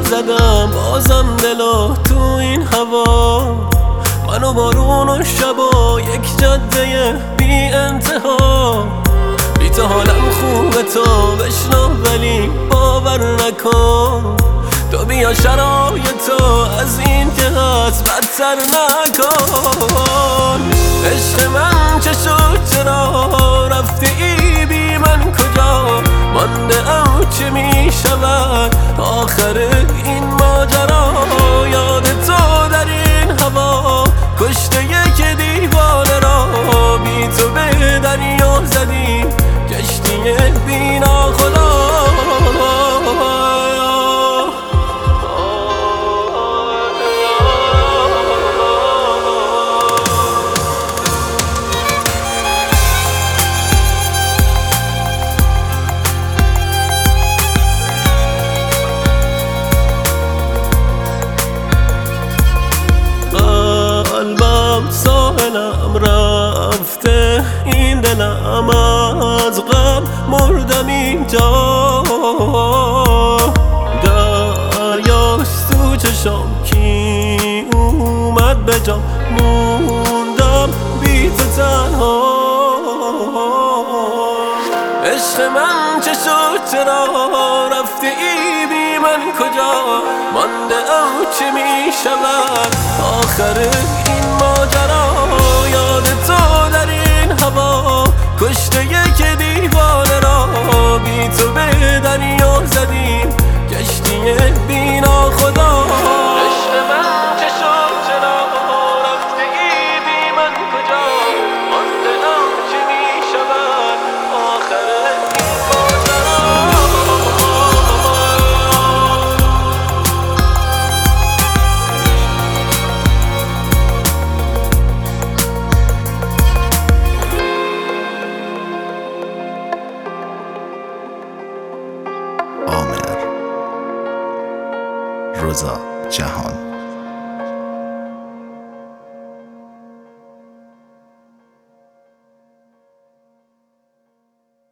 زدم بازم دلو تو این هوا، منو بارون و شبا یک جاده بی انتها. بی تو حالم خوبه تو بشنو ولی باور نکن، تو بیا شرایطو از این که هست بدتر نکن. عشق من چه شد چرا رفته ای بی من کجا مانده ام چه می شود آخر این ماجرا. یاد تو در این هوا کشته یک دیوانه را، بی تو به دریا زدیم کشتی بی ناخدا. قلبم ساحلم رفته این دلم از غم مردم اینجا. دریاست تو چشام کی اومد به جام، موندم بی تو تنها. عشق من چه شد چرا رفته ای بی من کجا مانده ام چه می شود آخر این ماجرا. یاد تو در این هوا کشته یک دیوانه را، بی تو به دریا زدیم کشتی بی ناخدا. عشق من چه شد چرا رفته ای بی من کجا مانده ام چه می شود آخر این ماجرا. عامر رضا جهان.